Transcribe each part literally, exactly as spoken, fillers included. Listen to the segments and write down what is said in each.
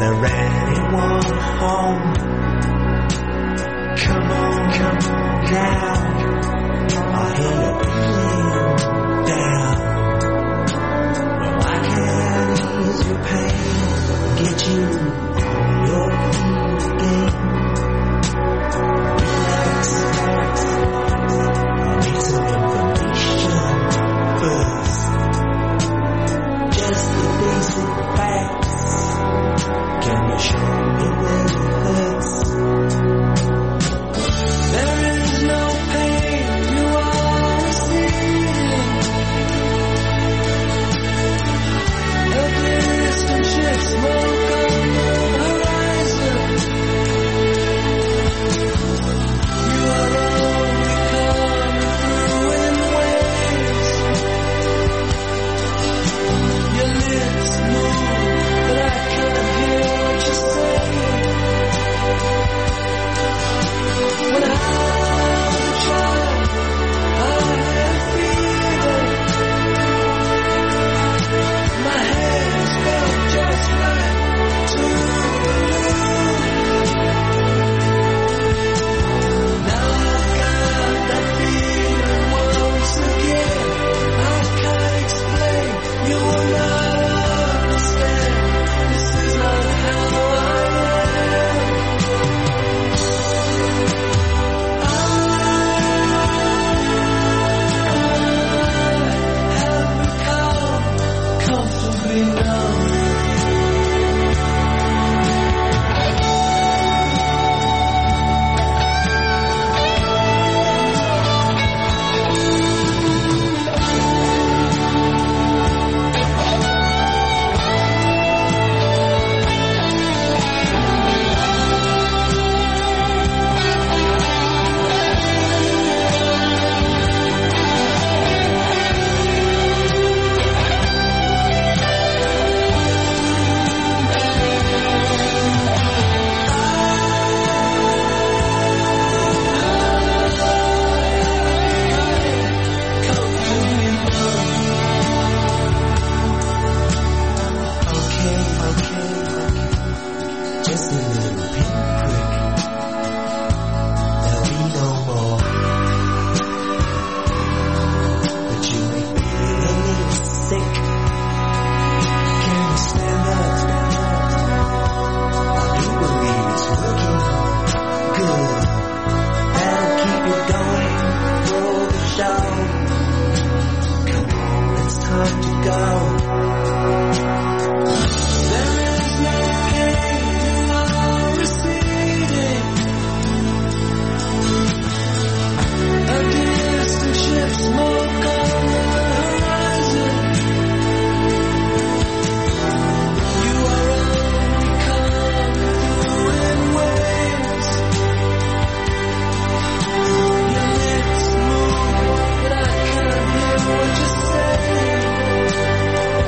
there anyone home? Come on, come on now. I hear you feeling down. Well, I can ease your pain, get you on your feet again. Relax, relax. I need some information first. Just the basic facts. Can you show me where it hurts? There is no pain you are receiving. A distant ship smoke on the horizon. You are only coming through in waves. Your lips move, but I can't hear what you say. When I was a child, I had fever. My hands felt just like two balloons. Now I've got that feeling once again. I can't explain, you will not understand. This is not how I am. I have become comfortably numb. Okay, okay, okay. Just a little pinprick. There'll be no more. But you make me feel a little sick. Can you stand up? I do believe it's working good. That'll keep you going for the show. Come on, it's time to go. There is no pain you are receding. A distant ship smoke on the horizon. You are only coming through in waves. Your lips move, but I can't hear what you say.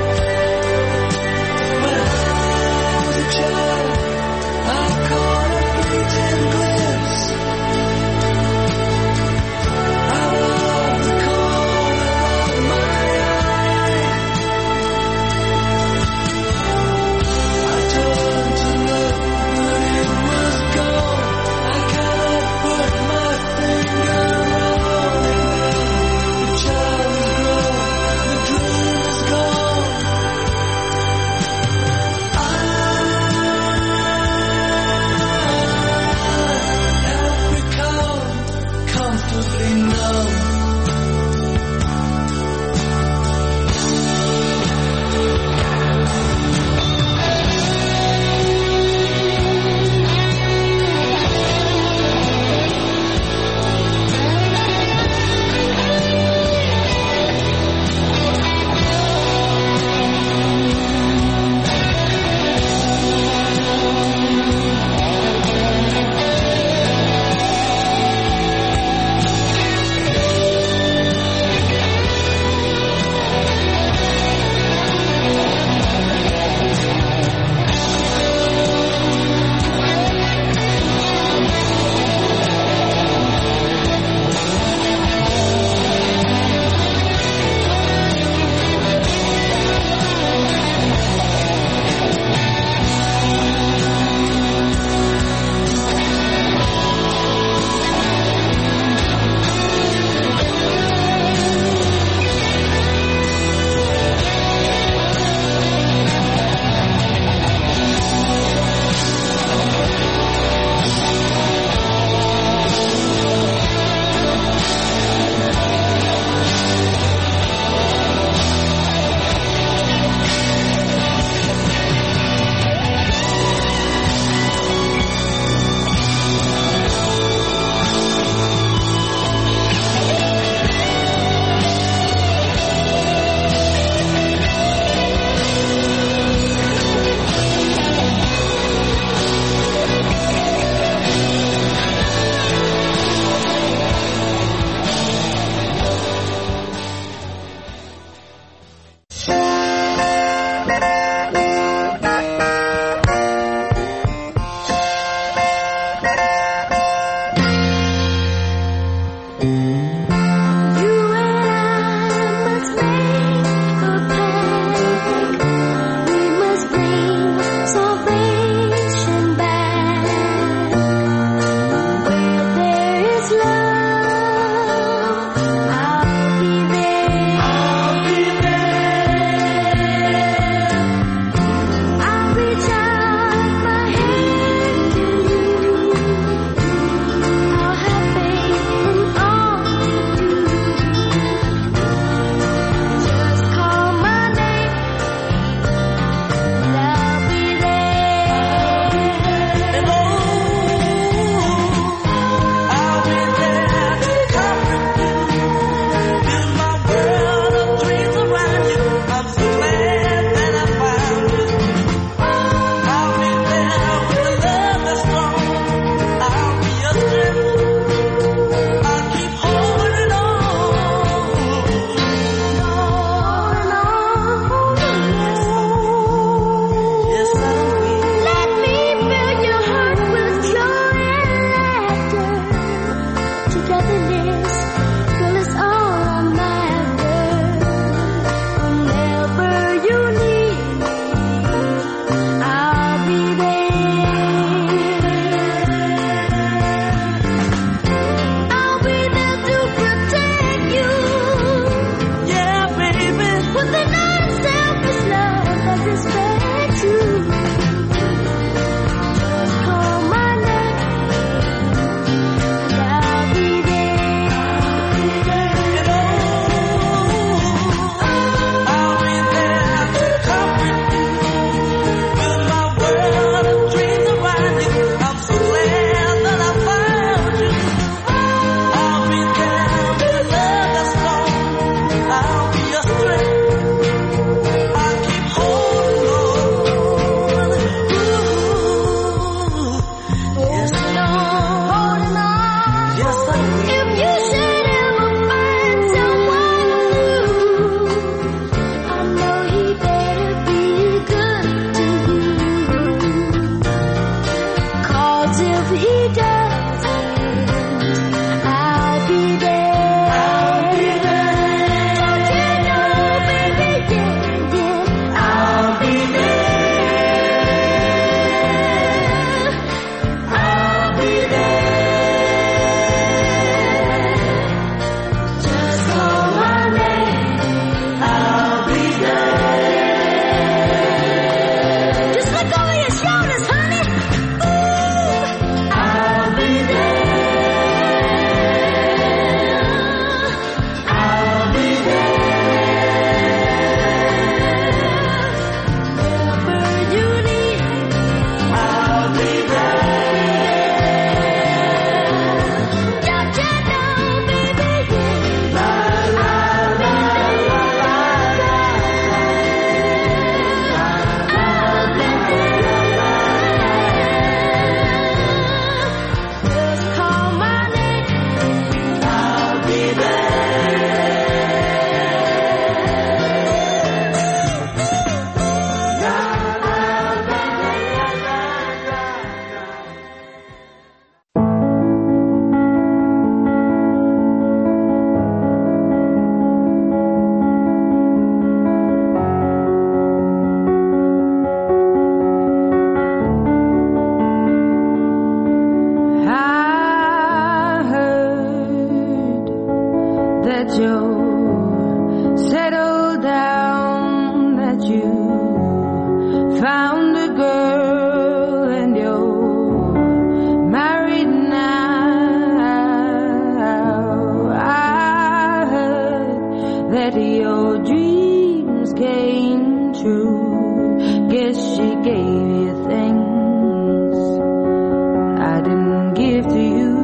true. Guess she gave you things I didn't give to you.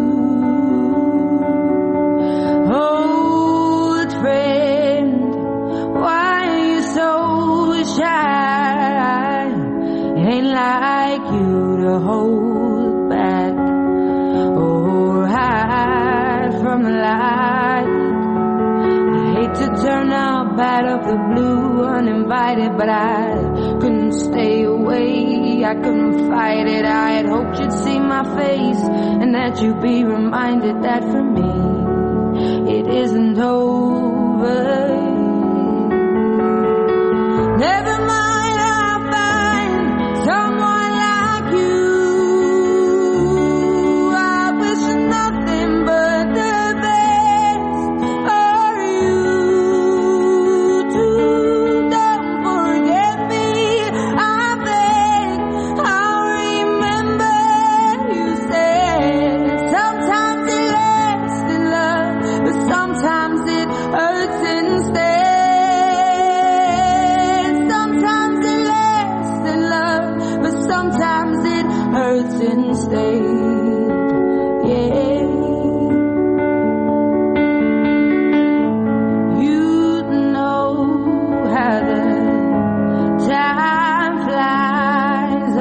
Old friend, why are you so shy? It ain't like you to hold back or hide from the light. I hate to turn up out of the blue uninvited, but I couldn't stay away. I couldn't fight it. I had hoped you'd see my face and that you'd be reminded that for me it isn't over. Never mind, I'll find someone like you. I wish nothing but the best for you too. Don't forget me, I beg. I'll remember you said sometimes it lasts in love, but sometimes it hurts instead. Sometimes it lasts in love, but sometimes it hurts instead. Yeah. You know how the time flies.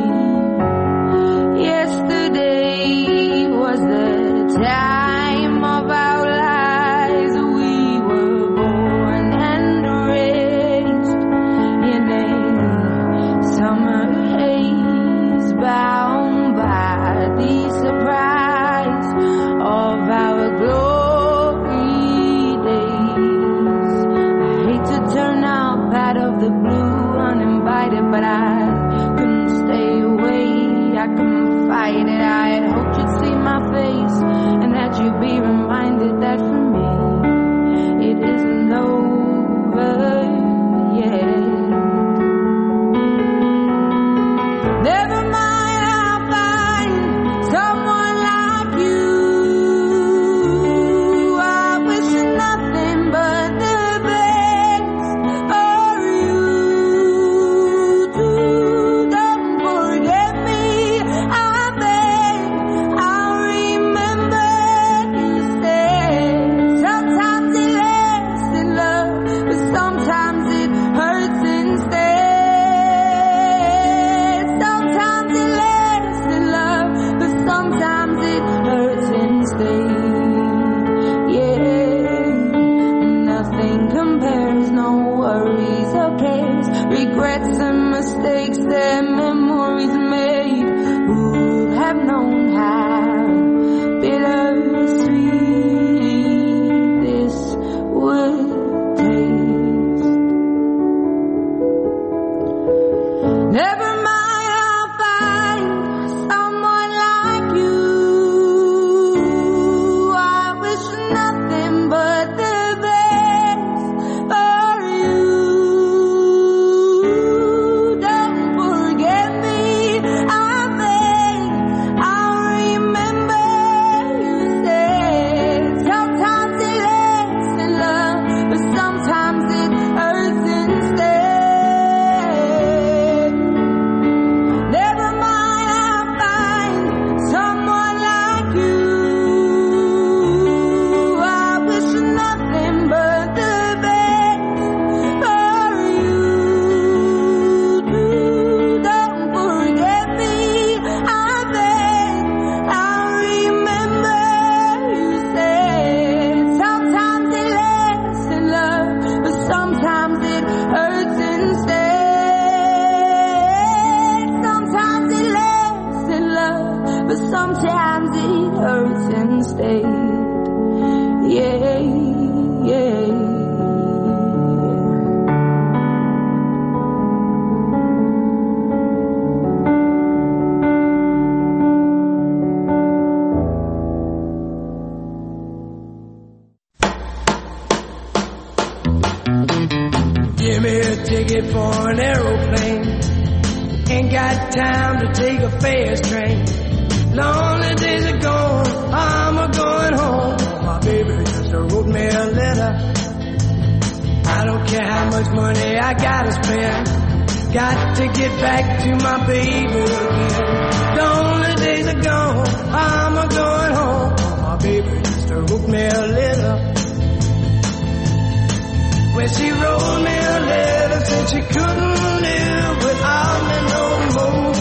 Only yesterday was the time of our lives. We were born and raised in a summer haze, bound by the surprise of our glory days. I hate to turn up out of the blue uninvited, but I couldn't stay away. I couldn't fight it. I had hoped you'd see my face and that you'd be reminded that for me it isn't over yet. Never mind, I'll find someone like you. I wish nothing but the best for you too. Don't forget me, I beg. I'll remember you said sometimes it lasts in love, but sometimes it hurts instead. Sometimes it lasts in love, but sometimes it hurts instead. Yeah, nothing compares, no worries or cares, regrets and mistakes that memories made. Who would have known how bittersweet this would taste? Never mind, I'll find someone like you. I wish nothing but the best for you. Don't forget me, I beg. I'll remember you said sometimes it lasts in love, but sometimes it hurts instead. Never mind, I'll find someone like you. I wish nothing but the best for you too. Don't forget me, I beg. I'll remember you said sometimes it lasts in love, but sometimes it hurts instead. Sometimes it lasts in love, but sometimes it hurts instead. Yeah, yeah. Give me a ticket for an aeroplane. Ain't got time to take a fast train. Lonely days are gone, I'm a going home. My baby just wrote me a letter. I I don't care how much money I gotta spend. Got to get back to my baby again. The only days are gone, I'm a going home. My baby used to hook me a little. When she wrote me a letter, said she couldn't live without me no more.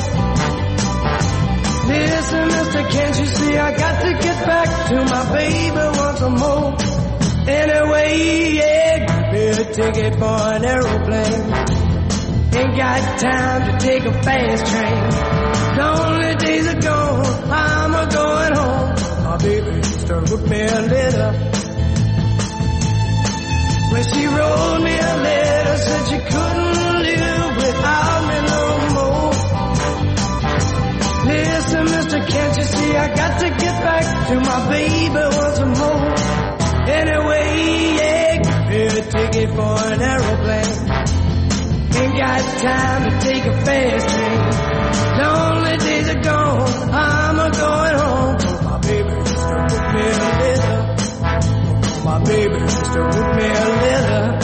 Listen, mister, can't you see I got to get back to my baby once more. Anyway, yeah, give me a ticket for an aeroplane. Ain't got time to take a fast train. The only days are gone, I'm a going home. My baby used to hook me a letter. When she wrote me a letter, said she couldn't live without me no more. Listen, mister, can't you see I got to get back to my baby once more. Anyway, yeah, give me a ticket for an aeroplane. Ain't got time to take a fast train. The only days are gone, I'm a going home. My baby used to hook me a letter. My baby used to hook me a letter.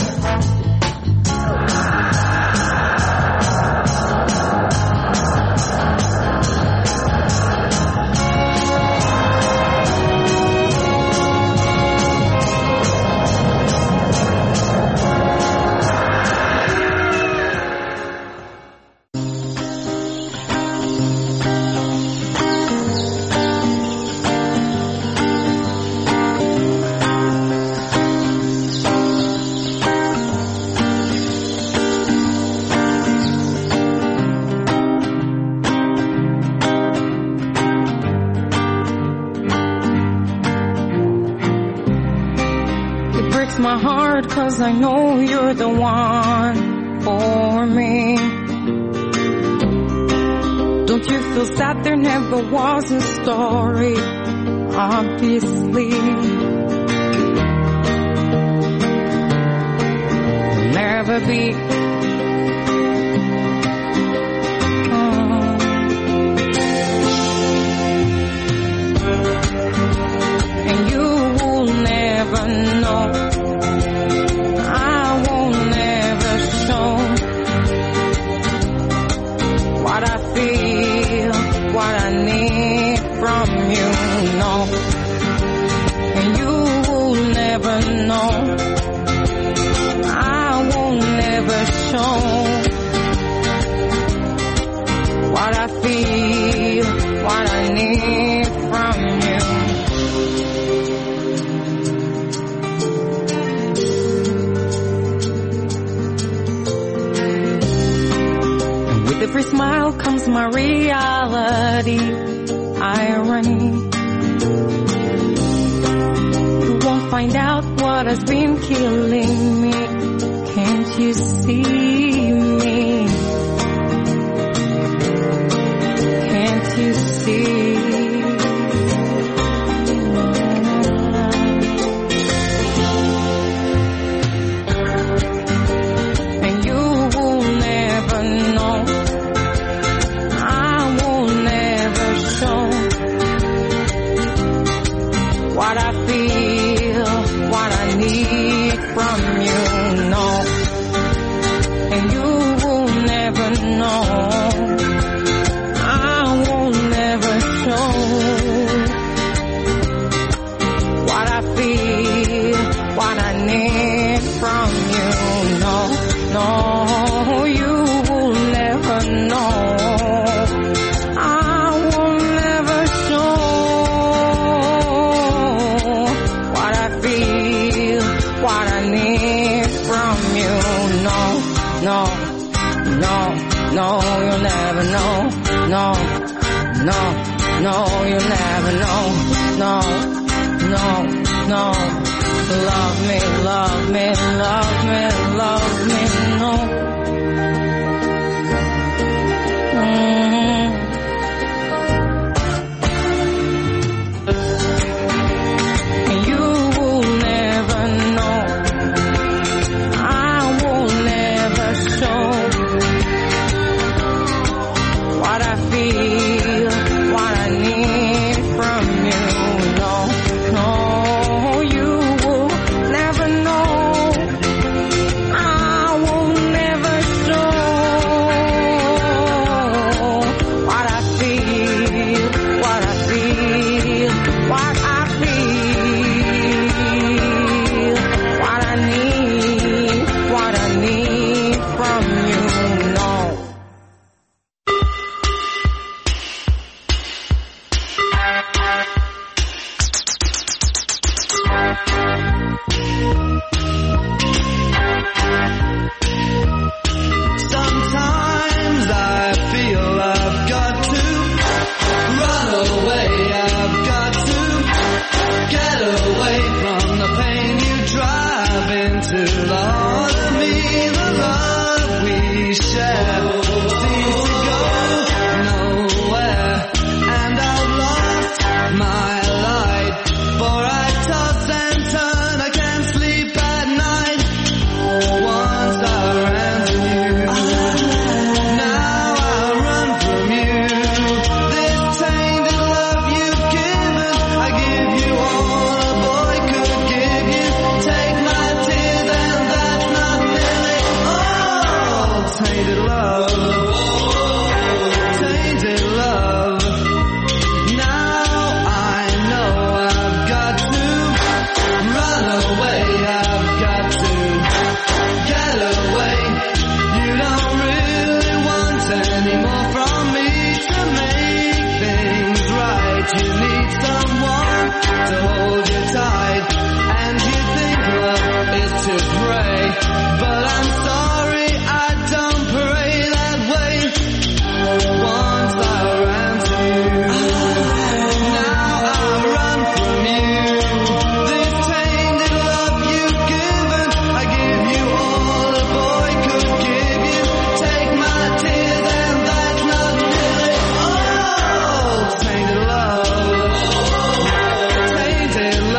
My heart, 'cause I know you're the one for me. Don't you feel sad there never was a story? Obviously there'll never be. And you will never know. What I feel, what I need from you, no. And you will never know. I will never show what I feel, what I need from you. With every smile comes my reality, irony. You won't find out what has been killing me. Can't you see me? Can't you see? And you will never know. What I feel, what I need from you, no. And you will never know. I will never show what I feel, what I need from you, no, no. You will never know. No, no, no, you'll never know. No, no, no, you'll never know. No, no, no. Love me, love me, love me, love me, no. to hold you tight, and you think love is to pray, but I'm sorry I don't pray that way. Once I ran to you, now I run from you. This tainted love you've given, I give you all a boy could give you. Take my tears and that's not really all. Tainted love, tainted love.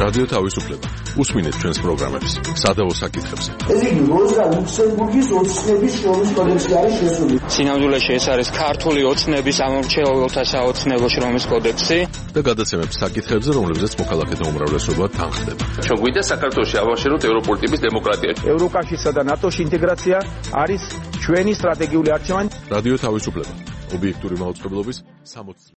რადიო თავისუფლება. უსმინეთ ჩვენს პროგრამებს სადავო საკითხებზე. ეს იგი როზა ლუქსემბურგის ოცნების შრომის კოდექსი არის შესული. სინამდვილეში ეს არის ქართული ოცნების ამორჩეულთა საოცნებო შრომის კოდექსი და გადაცემებს საკითხებზე, რომლებზეც მოქალაქეთა უმრავლესობა თანხდება. ჩვენ გვინდა საქართველოში ავაშენოთ ევროპული ტიპის დემოკრატია. ევროკავშირსა და ნატოში ინტეგრაცია არის ჩვენი სტრატეგიული არჩევანი. რადიო თავისუფლება. ობიექტური მაუწყებლობის სამოცდაათი